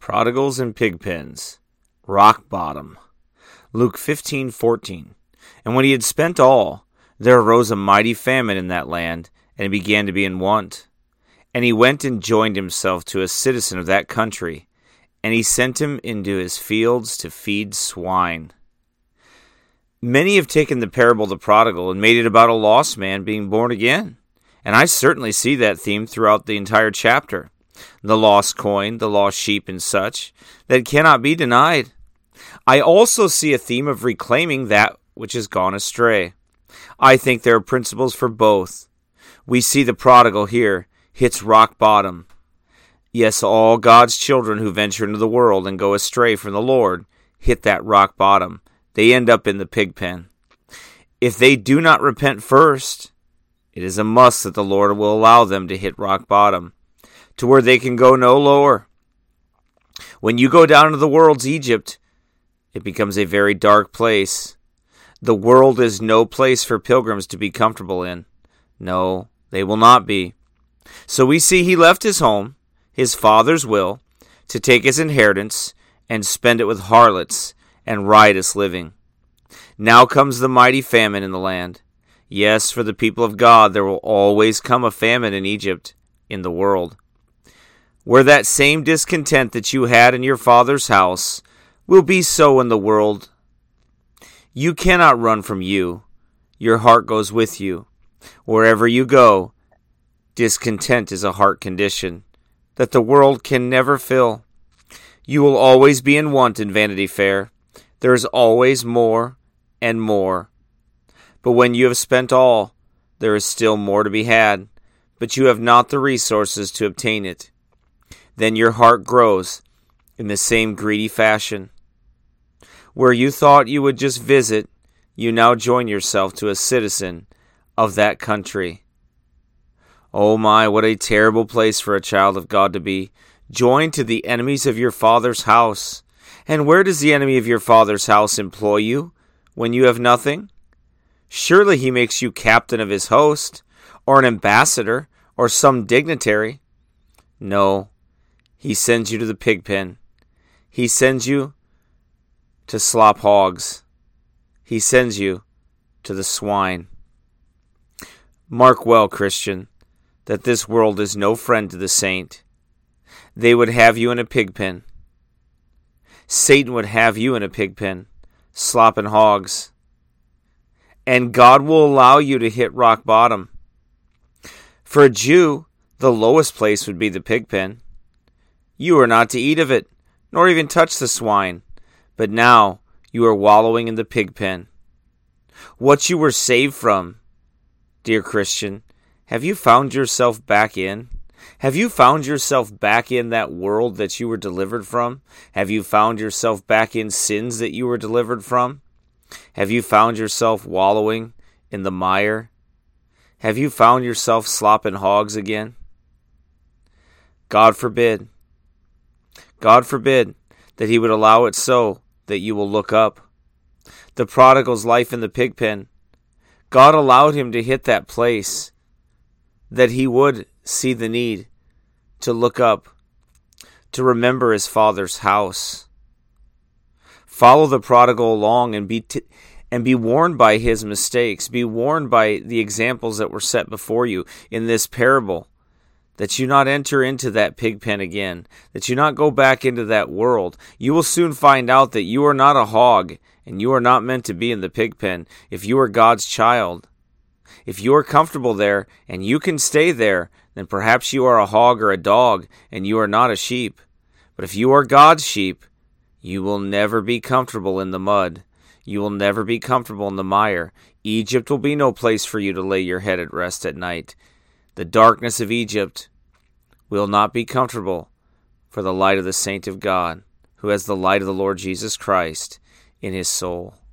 Prodigals and pigpens. Rock bottom. Luke 15:14. And when he had spent all, there arose a mighty famine in that land, and he began to be in want. And he went and joined himself to a citizen of that country, and he sent him into his fields to feed swine. Many have taken the parable of the prodigal and made it about a lost man being born again. And I certainly see that theme throughout the entire chapter. The lost coin, the lost sheep, and such, that cannot be denied. I also see a theme of reclaiming that which has gone astray. I think there are principles for both. We see the prodigal here hits rock bottom. Yes, all God's children who venture into the world and go astray from the Lord hit that rock bottom. They end up in the pig pen. If they do not repent first, it is a must that the Lord will allow them to hit rock bottom, to where they can go no lower. When you go down into the world's Egypt, it becomes a very dark place. The world is no place for pilgrims to be comfortable in. No, they will not be. So we see he left his home, his father's will, to take his inheritance and spend it with harlots and riotous living. Now comes the mighty famine in the land. Yes, for the people of God, there will always come a famine in Egypt, in the world, where that same discontent that you had in your father's house will be so in the world. You cannot run from you. Your heart goes with you. Wherever you go, discontent is a heart condition that the world can never fill. You will always be in want in Vanity Fair. There is always more and more. But when you have spent all, there is still more to be had, but you have not the resources to obtain it. Then your heart grows in the same greedy fashion. Where you thought you would just visit, you now join yourself to a citizen of that country. Oh my, what a terrible place for a child of God to be, joined to the enemies of your father's house. And where does the enemy of your father's house employ you when you have nothing? Surely he makes you captain of his host, or an ambassador, or some dignitary. No, he sends you to the pig pen. He sends you to slop hogs. He sends you to the swine. Mark well, Christian, that this world is no friend to the saint. They would have you in a pig pen. Satan would have you in a pig pen, slopping hogs. And God will allow you to hit rock bottom. For a Jew, the lowest place would be the pig pen. You are not to eat of it, nor even touch the swine. But now you are wallowing in the pig pen. What you were saved from, dear Christian, have you found yourself back in? Have you found yourself back in that world that you were delivered from? Have you found yourself back in sins that you were delivered from? Have you found yourself wallowing in the mire? Have you found yourself slopping hogs again? God forbid. God forbid that he would allow it so that you will look up. The prodigal's life in the pig pen, God allowed him to hit that place that he would see the need to look up, to remember his father's house. Follow the prodigal along and be warned by his mistakes. Be warned by the examples that were set before you in this parable, that you not enter into that pig pen again, that you not go back into that world. You will soon find out that you are not a hog, and you are not meant to be in the pig pen if you are God's child. If you are comfortable there, and you can stay there, then perhaps you are a hog or a dog, and you are not a sheep. But if you are God's sheep, you will never be comfortable in the mud. You will never be comfortable in the mire. Egypt will be no place for you to lay your head at rest at night. The darkness of Egypt will not be comfortable for the light of the saint of God, who has the light of the Lord Jesus Christ in his soul.